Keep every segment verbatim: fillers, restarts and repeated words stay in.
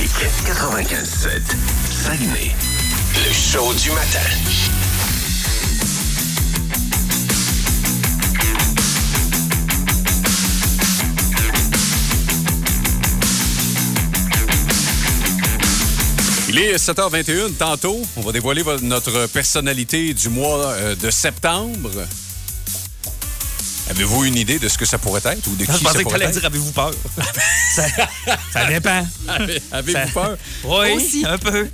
quatre-vingt-quinze sept, Saguenay, le show du matin. Il est sept heures vingt et une. Tantôt, on va dévoiler notre personnalité du mois de septembre. Avez-vous une idée de ce que ça pourrait être ou de qui Je pensais ça que pourrait tu allais être? dire avez-vous peur? ça, ça dépend. Avez, avez-vous Ça... peur? Oui, aussi. Un peu.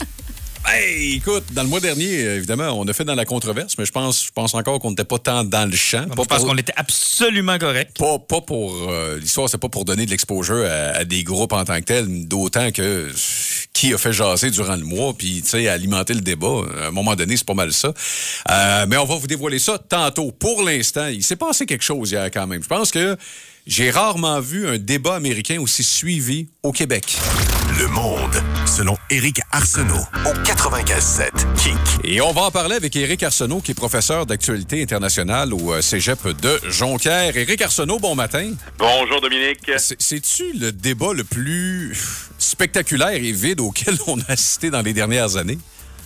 Hey, écoute, dans le mois dernier, évidemment, on a fait dans la controverse, mais je pense, je pense encore qu'on n'était pas tant dans le champ. Moi, Pas je pense pour- qu'on était absolument correct. Pas, pas pour... euh, l'histoire, c'est pas pour donner de l'exposure à, à des groupes en tant que tels, d'autant que qui a fait jaser durant le mois, puis, tu sais, alimenter le débat. À un moment donné, c'est pas mal ça. Euh, mais on va vous dévoiler ça tantôt. Pour l'instant, il s'est passé quelque chose hier quand même. Je pense que j'ai rarement vu un débat américain aussi suivi au Québec. Le monde, selon Éric Arsenault, au quatre-vingt-quinze sept, Kink. Et on va en parler avec Éric Arsenault, qui est professeur d'actualité internationale au euh, cégep de Jonquière. Éric Arsenault, bon matin. Bonjour Dominique. C'est- C'est-tu le débat le plus spectaculaire et vide auquel on a assisté dans les dernières années?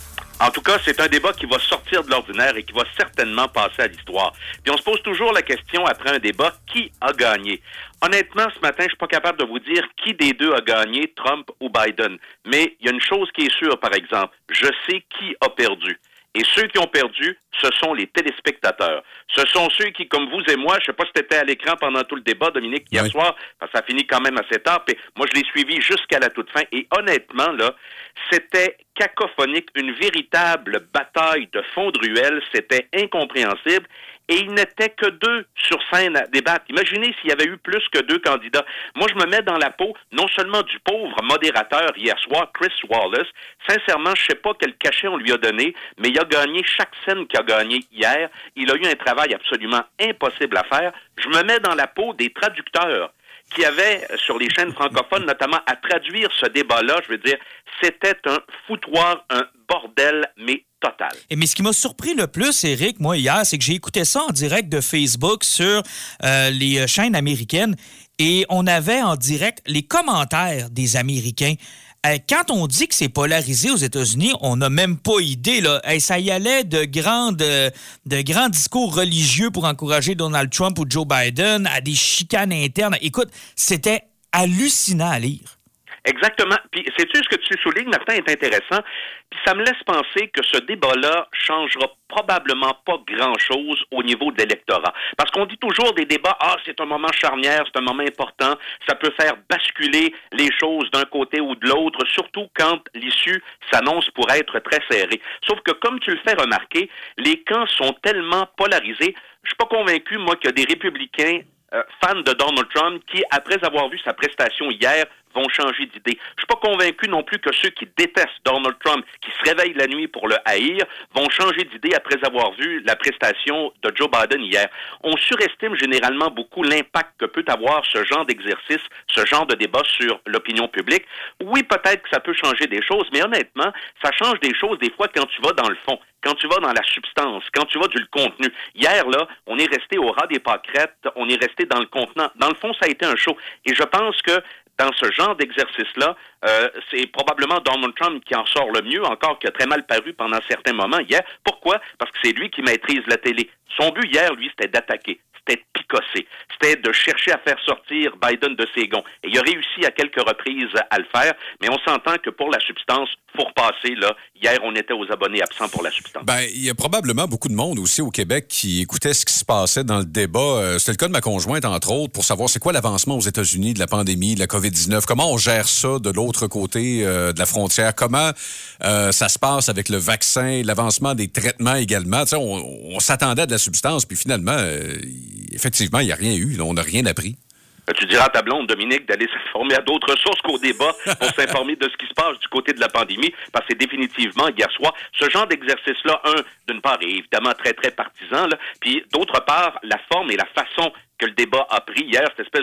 En tout cas, c'est un débat qui va sortir de l'ordinaire et qui va certainement passer à l'histoire. Puis on se pose toujours la question après un débat, qui a gagné? Honnêtement, ce matin, je suis pas capable de vous dire qui des deux a gagné, Trump ou Biden. Mais il y a une chose qui est sûre, par exemple, je sais qui a perdu. Et ceux qui ont perdu, ce sont les téléspectateurs. Ce sont ceux qui, comme vous et moi, je sais pas si tu étais à l'écran pendant tout le débat, Dominique, hier Oui. soir, parce que ça finit quand même assez tard, puis moi je l'ai suivi jusqu'à la toute fin, et honnêtement, là, c'était cacophonique, une véritable bataille de fond de ruelle, c'était incompréhensible, et il n'était que deux sur scène à débattre. Imaginez s'il y avait eu plus que deux candidats. Moi, je me mets dans la peau, non seulement du pauvre modérateur hier soir, Chris Wallace. Sincèrement, je sais pas quel cachet on lui a donné, mais il a gagné chaque scène qu'il a gagné hier. Il a eu un travail absolument impossible à faire. Je me mets dans la peau des traducteurs qui avaient, sur les chaînes francophones, notamment à traduire ce débat-là. Je veux dire, c'était un foutoir, un bordel, mais total. Et mais ce qui m'a surpris le plus, Éric, moi, hier, c'est que j'ai écouté ça en direct de Facebook sur euh, les chaînes américaines et on avait en direct les commentaires des Américains. Euh, quand on dit que c'est polarisé aux États-Unis, on n'a même pas idée. Là. Hey, ça y allait de, grandes, euh, de grands discours religieux pour encourager Donald Trump ou Joe Biden à des chicanes internes. Écoute, c'était hallucinant à lire. Exactement. Puis, sais-tu ce que tu soulignes, Martin, est intéressant. Puis, ça me laisse penser que ce débat-là changera probablement pas grand-chose au niveau de l'électorat. Parce qu'on dit toujours des débats, ah, c'est un moment charnière, c'est un moment important, ça peut faire basculer les choses d'un côté ou de l'autre, surtout quand l'issue s'annonce pour être très serrée. Sauf que, comme tu le fais remarquer, les camps sont tellement polarisés. Je suis pas convaincu, moi, qu'il y a des républicains euh, fans de Donald Trump qui, après avoir vu sa prestation hier, vont changer d'idée. Je suis pas convaincu non plus que ceux qui détestent Donald Trump, qui se réveillent la nuit pour le haïr, vont changer d'idée après avoir vu la prestation de Joe Biden hier. On surestime généralement beaucoup l'impact que peut avoir ce genre d'exercice, ce genre de débat sur l'opinion publique. Oui, peut-être que ça peut changer des choses, mais honnêtement, ça change des choses des fois quand tu vas dans le fond, quand tu vas dans la substance, quand tu vas du contenu. Hier, là, on est resté au ras des pâquerettes, on est resté dans le contenant. Dans le fond, ça a été un show. Et je pense que dans ce genre d'exercice-là, euh, c'est probablement Donald Trump qui en sort le mieux, encore qui a très mal paru pendant certains moments hier. Pourquoi? Parce que c'est lui qui maîtrise la télé. Son but hier, lui, c'était d'attaquer, c'était de picosser, c'était de chercher à faire sortir Biden de ses gonds. Et il a réussi à quelques reprises à le faire, mais on s'entend que pour la substance, faut repasser, là. Hier, on était aux abonnés absents pour la substance. Ben, il y a probablement beaucoup de monde aussi au Québec qui écoutait ce qui se passait dans le débat. Euh, C'était le cas de ma conjointe, entre autres, pour savoir c'est quoi l'avancement aux États-Unis de la pandémie, de la covid dix-neuf. Comment on gère ça de l'autre côté euh, de la frontière? Comment euh, ça se passe avec le vaccin, l'avancement des traitements également? Tu sais, on, on s'attendait à de la substance, puis finalement, euh, effectivement, il n'y a rien eu. Là, on n'a rien appris. Tu diras à ta blonde, Dominique, d'aller s'informer à d'autres sources qu'au débat pour s'informer de ce qui se passe du côté de la pandémie, parce que c'est définitivement, hier soir, ce genre d'exercice-là, un, d'une part, est évidemment très, très partisan, là, puis d'autre part, la forme et la façon que le débat a pris hier, cette espèce de,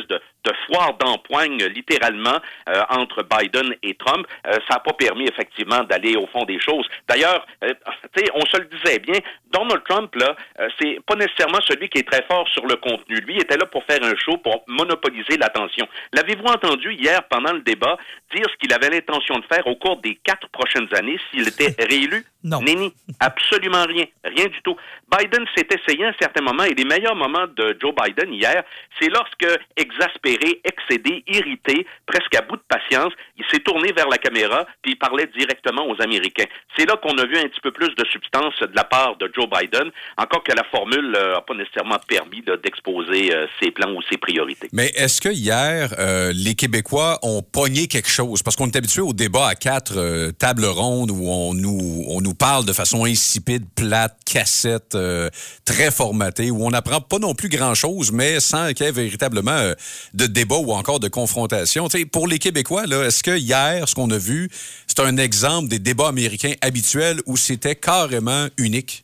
de foire d'empoigne, littéralement, euh, entre Biden et Trump. Euh, ça n'a pas permis, effectivement, d'aller au fond des choses. D'ailleurs, euh, tu sais, on se le disait bien, Donald Trump, là, euh, c'est pas nécessairement celui qui est très fort sur le contenu. Lui, il était là pour faire un show, pour monopoliser l'attention. L'avez-vous entendu hier, pendant le débat, dire ce qu'il avait l'intention de faire au cours des quatre prochaines années s'il était réélu? Non. Nenni, absolument rien. Rien du tout. Biden s'est essayé à un certain moment, et les meilleurs moments de Joe Biden hier, c'est lorsque, exaspéré, excédé, irrité, presque à bout de patience, il s'est tourné vers la caméra puis il parlait directement aux Américains. C'est là qu'on a vu un petit peu plus de substance de la part de Joe Biden, encore que la formule n'a euh, pas nécessairement permis là, d'exposer euh, ses plans ou ses priorités. Mais est-ce que hier, euh, les Québécois ont pogné quelque chose? Parce qu'on est habitué au débat à quatre euh, tables rondes où on nous, on nous parle de façon insipide, plate, cassette, euh, très formatée, où on n'apprend pas non plus grand-chose, mais sans qu'il y ait véritablement euh, de débat ou encore de confrontation. T'sais, pour les Québécois, là, est-ce que hier, ce qu'on a vu, c'est un exemple des débats américains habituels où c'était carrément unique?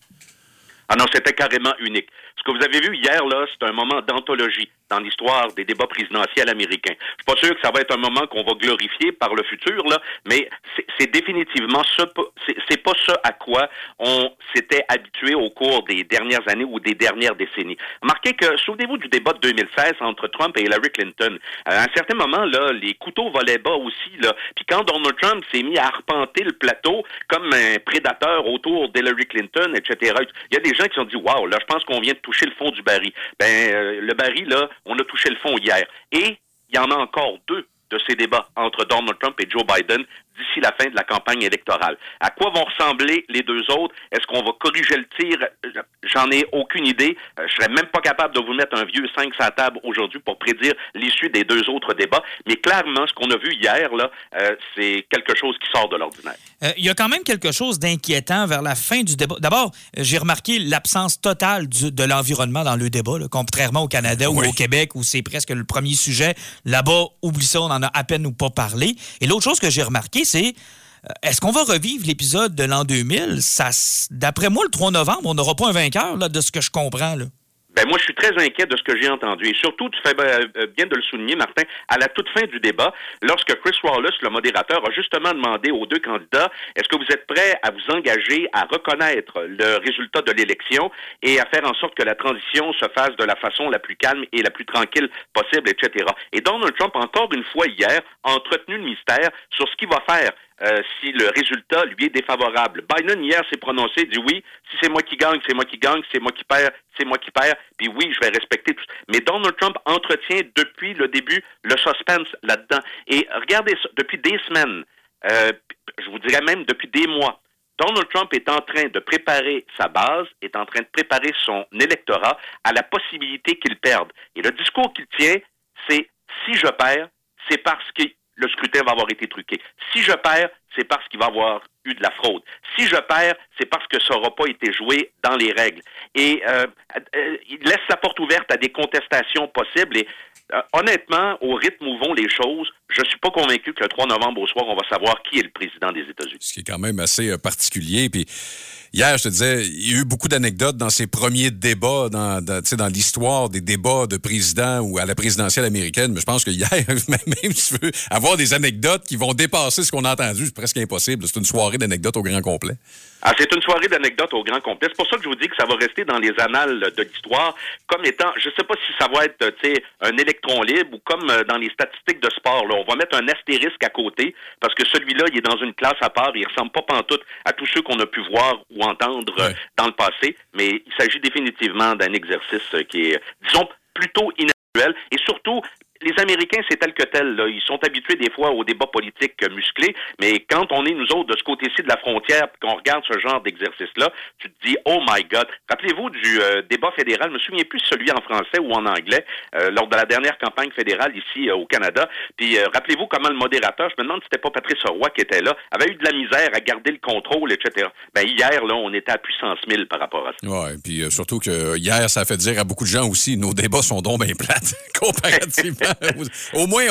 Ah non, c'était carrément unique. Ce que vous avez vu hier, là, c'est un moment d'anthologie dans l'histoire des débats présidentiels américains. Je suis pas sûr que ça va être un moment qu'on va glorifier par le futur, là, mais c'est, c'est définitivement ce, c'est, c'est pas ce à quoi on s'était habitué au cours des dernières années ou des dernières décennies. Remarquez que, souvenez-vous du débat de deux mille seize entre Trump et Hillary Clinton. À un certain moment, là, les couteaux volaient bas aussi, là. Puis quand Donald Trump s'est mis à arpenter le plateau comme un prédateur autour d'Hillary Clinton, et cetera, il y a des gens qui se sont dit, waouh, là, je pense qu'on vient de toucher le fond du baril. Ben, euh, le baril, là, on a touché le fond hier. Et il y en a encore deux de ces débats entre Donald Trump et Joe Biden d'ici la fin de la campagne électorale. À quoi vont ressembler les deux autres? Est-ce qu'on va corriger le tir? J'en ai aucune idée. Je serais même pas capable de vous mettre un vieux cinq sur la table aujourd'hui pour prédire l'issue des deux autres débats. Mais clairement, ce qu'on a vu hier, là, euh, c'est quelque chose qui sort de l'ordinaire. Euh, il y a quand même quelque chose d'inquiétant vers la fin du débat. D'abord, j'ai remarqué l'absence totale du, de l'environnement dans le débat, là, contrairement au Canada ou oui. au Québec, où c'est presque le premier sujet. Là-bas, oublie ça, on en a à peine ou pas parlé. Et l'autre chose que j'ai remarqué, c'est est-ce qu'on va revivre l'épisode de l'an deux mille? Ça, d'après moi, le trois novembre, on n'aura pas un vainqueur, là, de ce que je comprends, là. Ben moi, je suis très inquiet de ce que j'ai entendu. Et surtout, tu fais bien de le souligner, Martin, à la toute fin du débat, lorsque Chris Wallace, le modérateur, a justement demandé aux deux candidats, est-ce que vous êtes prêts à vous engager à reconnaître le résultat de l'élection et à faire en sorte que la transition se fasse de la façon la plus calme et la plus tranquille possible, et cetera. Et Donald Trump, encore une fois hier, a entretenu le mystère sur ce qu'il va faire Euh, si le résultat lui est défavorable. Biden, hier, s'est prononcé, dit oui, si c'est moi qui gagne, c'est moi qui gagne, si c'est moi qui perds, c'est moi qui perds, puis oui, je vais respecter tout. Mais Donald Trump entretient depuis le début le suspense là-dedans. Et regardez ça, depuis des semaines, euh, je vous dirais même depuis des mois, Donald Trump est en train de préparer sa base, est en train de préparer son électorat à la possibilité qu'il perde. Et le discours qu'il tient, c'est si je perds, c'est parce que le scrutin va avoir été truqué. Si je perds, c'est parce qu'il va avoir eu de la fraude. Si je perds, c'est parce que ça n'aura pas été joué dans les règles. Et euh, euh, il laisse sa porte ouverte à des contestations possibles. Et euh, honnêtement, au rythme où vont les choses, je suis pas convaincu que le trois novembre au soir, on va savoir qui est le président des États-Unis. Ce qui est quand même assez euh, particulier. Puis hier, je te disais, il y a eu beaucoup d'anecdotes dans ces premiers débats, dans, dans, dans l'histoire des débats de président ou à la présidentielle américaine. Mais je pense que hier, même si tu veux avoir des anecdotes qui vont dépasser ce qu'on a entendu, c'est presque impossible. C'est une soirée d'anecdotes au grand complet. Ah, c'est une soirée d'anecdotes au grand complet. C'est pour ça que je vous dis que ça va rester dans les annales de l'histoire comme étant, je sais pas si ça va être, tu sais, un électron libre ou comme dans les statistiques de sport, là, on va mettre un astérisque à côté parce que celui-là, il est dans une classe à part, il ressemble pas pantoute à tous ceux qu'on a pu voir ou entendre ouais. dans le passé, mais il s'agit définitivement d'un exercice qui est, disons, plutôt inhabituel et surtout, les Américains, c'est tel que tel. Là. Ils sont habitués des fois aux débats politiques musclés, mais quand on est, nous autres, de ce côté-ci de la frontière, puis qu'on regarde ce genre d'exercice-là, tu te dis, oh my God. Rappelez-vous du euh, débat fédéral, je me souviens plus celui en français ou en anglais, euh, lors de la dernière campagne fédérale ici euh, au Canada. Puis euh, rappelez-vous comment le modérateur, je me demande si c'était pas Patrice Roy qui était là, avait eu de la misère à garder le contrôle, et cetera. Ben hier, là, on était à puissance mille par rapport à ça. Oui, puis euh, surtout que hier, ça a fait dire à beaucoup de gens aussi, nos débats sont donc bien plates, comparativement. Au moins, on,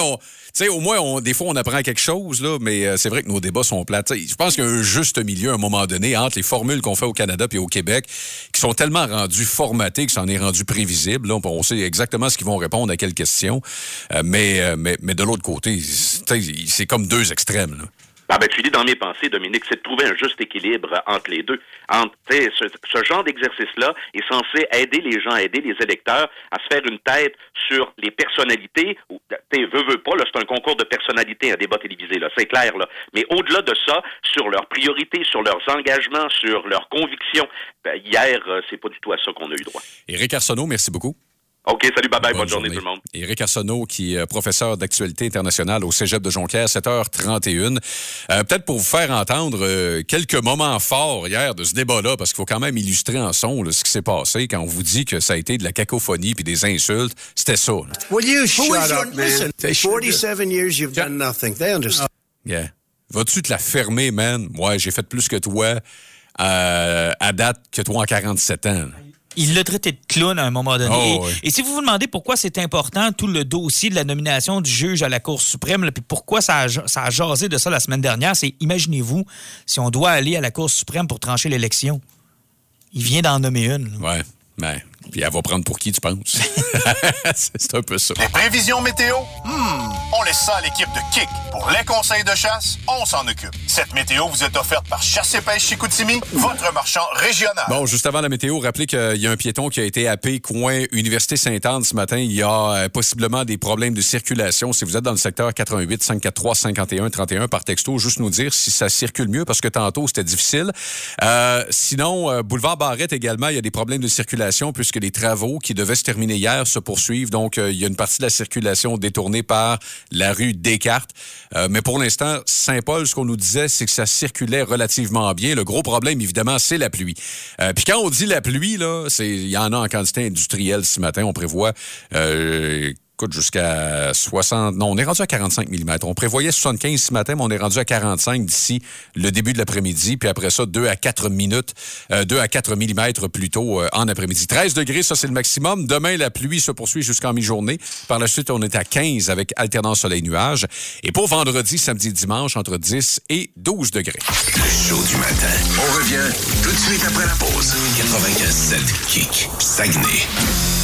sais, au moins, on, des fois, on apprend quelque chose, là, mais euh, c'est vrai que nos débats sont plats. Je pense qu'il y a un juste milieu, à un moment donné, entre les formules qu'on fait au Canada et au Québec, qui sont tellement rendues formatées que ça en est rendu prévisible. Là, on sait exactement ce qu'ils vont répondre à quelle question. Euh, mais, euh, mais, mais de l'autre côté, c'est comme deux extrêmes, là. Ah ben, tu dis dans mes pensées, Dominique, c'est de trouver un juste équilibre entre les deux. Entre, ce, ce genre d'exercice-là est censé aider les gens, aider les électeurs à se faire une tête sur les personnalités. Tu veux, veux pas, là, c'est un concours de personnalité, un débat télévisé, là, c'est clair, là. Mais au-delà de ça, sur leurs priorités, sur leurs engagements, sur leurs convictions, ben, hier, c'est pas du tout à ça qu'on a eu droit. Éric Arsenault, merci beaucoup. OK, salut, bye-bye, bonne, bonne journée. journée tout le monde. Éric Arsenault, qui est professeur d'actualité internationale au Cégep de Jonquière, sept heures trente et une. Euh, peut-être pour vous faire entendre euh, quelques moments forts hier de ce débat-là, parce qu'il faut quand même illustrer en son là, ce qui s'est passé quand on vous dit que ça a été de la cacophonie puis des insultes. C'était ça. Là. Will you shut up, man? forty-seven years, you've done nothing. They understand. Yeah. Vas-tu te la fermer, man? Ouais, j'ai fait plus que toi euh, à date que toi en quarante-sept ans. Là. Il l'a traité de clown à un moment donné. Oh, et, oui. et si vous vous demandez pourquoi c'est important, tout le dossier de la nomination du juge à la Cour suprême, puis pourquoi ça a, ça a jasé de ça la semaine dernière, c'est, imaginez-vous, si on doit aller à la Cour suprême pour trancher l'élection. Il vient d'en nommer une. Là. Ouais, mais... Puis elle va prendre pour qui, tu penses? C'est un peu ça. Les prévisions météo? Hmm, on laisse ça à l'équipe de Kick. Pour les conseils de chasse, on s'en occupe. Cette météo vous est offerte par Chasse et Pêche Chicoutimi, votre marchand régional. Bon, juste avant la météo, rappelez qu'il y a un piéton qui a été happé coin Université Sainte-Anne ce matin. Il y a euh, possiblement des problèmes de circulation. Si vous êtes dans le secteur quatre-vingt-huit cinq cent quarante-trois cinquante et un trente et un par texto, juste nous dire si ça circule mieux parce que tantôt, c'était difficile. Euh, sinon, euh, boulevard Barrette également, il y a des problèmes de circulation puisque les travaux qui devaient se terminer hier se poursuivent. Donc, euh, il y a une partie de la circulation détournée par la rue Descartes. Euh, mais pour l'instant, Saint-Paul, ce qu'on nous disait, c'est que ça circulait relativement bien. Le gros problème, évidemment, c'est la pluie. Euh, Puis quand on dit la pluie, là, c'est il y en a en quantité industrielle ce matin. On prévoit... Euh, jusqu'à soixante... Non, on est rendu à quarante-cinq millimètres. On prévoyait soixante-quinze ce matin, mais on est rendu à quarante-cinq d'ici le début de l'après-midi. Puis après ça, deux à quatre minutes, euh, deux à quatre millimètres plus tôt euh, en après-midi. treize degrés, ça, c'est le maximum. Demain, la pluie se poursuit jusqu'en mi-journée. Par la suite, on est à quinze avec alternance soleil-nuage. Et pour vendredi, samedi, dimanche, entre dix et douze degrés. Le show du matin. On revient tout de suite après la pause. quatre-vingt-quinze sept Kick. Saguenay.